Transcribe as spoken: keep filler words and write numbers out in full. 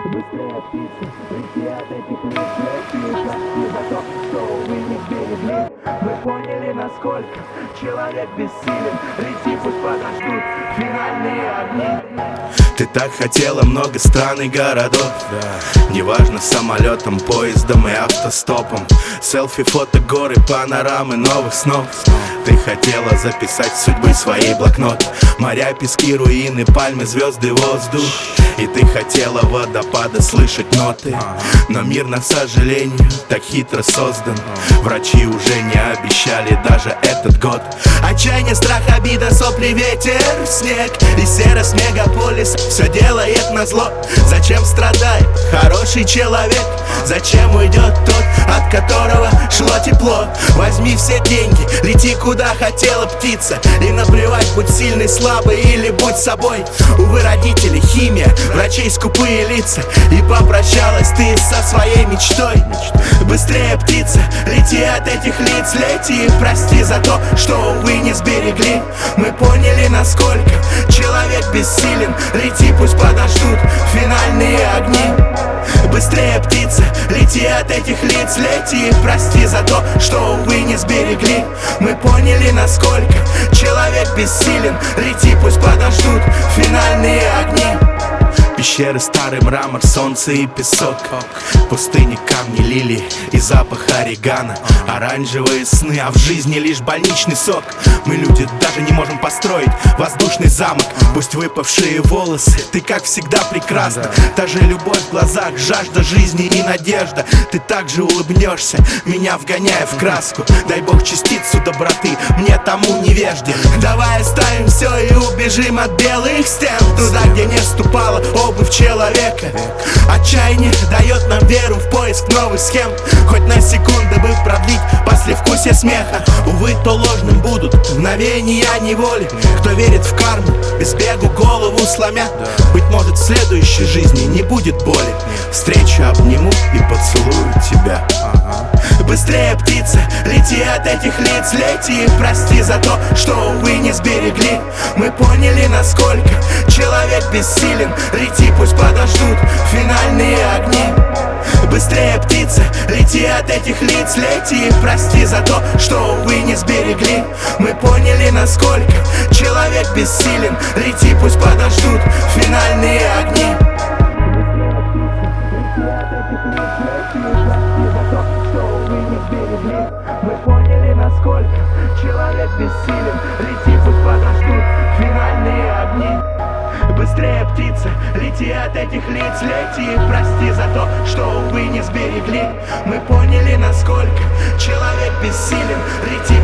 Быстрее птицы, лети от этих лиц, лети. Прости за то, что вы не берегли. Мы поняли, насколько человек бессилен. Лети, пусть подождут финальные огни. Ты так хотела много стран и городов, да. Неважно, самолетом, поездом и автостопом. Селфи, фото, горы, панорамы новых снов. Ты хотела записать судьбы своей блокнот. Моря, пески, руины, пальмы, звезды, воздух. И ты хотела водопады слышать ноты. Но мир, на сожалению, так хитро создан. Врачи уже не обещали даже этот год. Отчаяние, страх, обида, сопли, ветер, снег и серость мегаполиса все делает назло. Зачем страдает хороший человек? Зачем уйдет тот, от которого шло тепло? Возьми все деньги, лети куда хотела птица. И наплевать, будь сильный, слабый или будь собой. Увы, родители, химия, врачей скупые лица. И попрощалась ты со своей мечтой. Быстрее, птица, лети от этих лиц, лети. Прости за то, что, увы, не сберегли. Мы поняли, насколько человек бессилен. Лети, пусть подождут финальные огни. Быстрее, птица, лети от этих лиц, лети. Прости за то, что, увы, не сберегли. Мы поняли, насколько человек бессилен. Лети, пусть подождут финальные огни. Пещеры, старый мрамор, солнце и песок. Пустыни, камни, лилии и запах орегано. Оранжевые сны, а в жизни лишь больничный сок. Мы, люди, даже не можем построить воздушный замок. Пусть выпавшие волосы, ты как всегда прекрасна. Та же любовь в глазах, жажда жизни и надежда. Ты также улыбнешься, меня вгоняя в краску. Дай Бог частицу доброты мне, тому невежде. Давай оставим все и убежим от белых стен. Туда, где не ступала обувь человека. Отчаяние дает нам веру в поиск новых схем. Хоть на секунду бы продлить послевкусие смеха. Увы, то ложным будут мгновения неволи. Кто верит в карму, без бегу голову сломя. Быть может, в следующей жизни не будет боли. Встречу обниму и поцелую тебя. Быстрее, птица, лети от этих лиц, лети. Прости за то, что, увы, не сберегли. Мы поняли, насколько человек бессилен. Лети, пусть подождут финальные огни. Быстрее, птица, лети от этих лиц, лети. Прости за то, что, увы, не сберегли. Мы поняли, насколько человек бессилен. Лети, пусть подождут финальные огни. Мы поняли, насколько человек бессилен. Лети, пусть подождут финальные огни. Быстрее, птица, лети от этих лиц, лети. Прости за то, что, увы, не сберегли. Мы поняли, насколько человек бессилен. Лети,